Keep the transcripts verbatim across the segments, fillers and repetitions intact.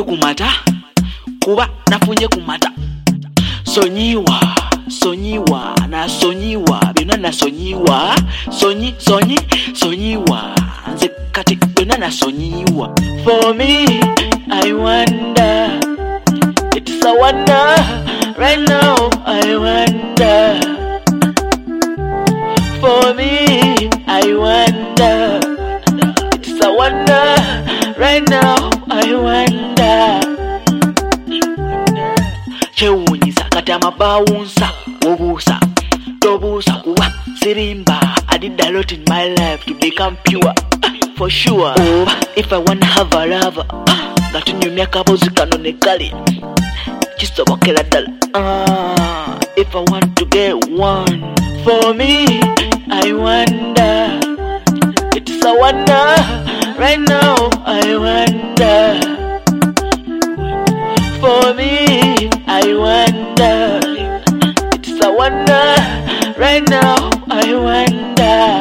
kumata kuba nafunye kumata sonyiwa sonyiwa na sonyiwa byonna na sonyiwa sonyi sonyi sonyiwa nze kati byonna na sonyiwa. For me I wonder, it's a wonder right now. I wonder. For me I wonder, it's a wonder right now. I wonder. Chewunyiza kati amabawunsa wobusa tobusa kuwa sirimba. I did a lot in my life to become pure, for sure. Oh, if I wanna have a lover ngati nyumya kabozi kanonekali kisobokera ddala. Ah, if I want to get one. For me I wonder, it's a wonder right now. I wonder. For me I wonder, it's a wonder right now. I wonder.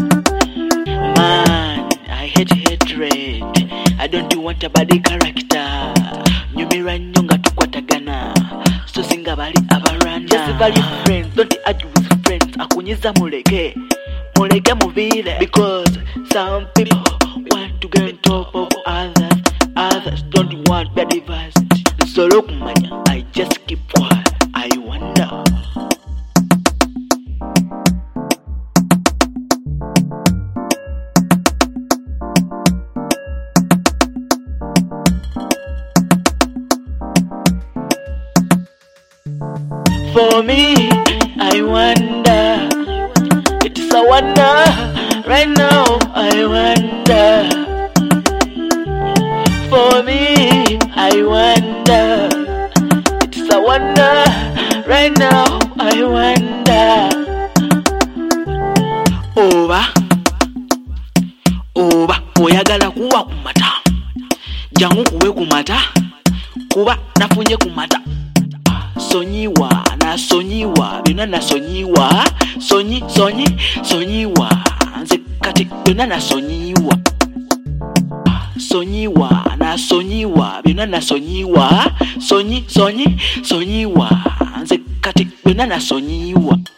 Man, I hate hatred. I don't want a bad character. Nyumira nyonga tukwatagana, so singa bali abarana. Just value friends, don't argue with friends. Akunyiza muleke, muleke muvile. Because some people want to get on top of others, others don't want their diversity. Solo kumanya, I just keep quiet. I wonder. For me I wonder, it's a wonder right now. I wonder. For me I wonder, it's a wonder right now. I wonder. Oba oba oyagala kuwa kumata jangu kuwe kumata kuba nafunye kumata. Sonyiwa na sonyiwa byonna na sonyiwa sonyi sonyi sonyiwa nze kati byonna na sonyiwa. Sonyiwa na sonyiwa byonna na sonyiwa sonyi sonyi sonyiwa nze kati byonna na sonyiwa.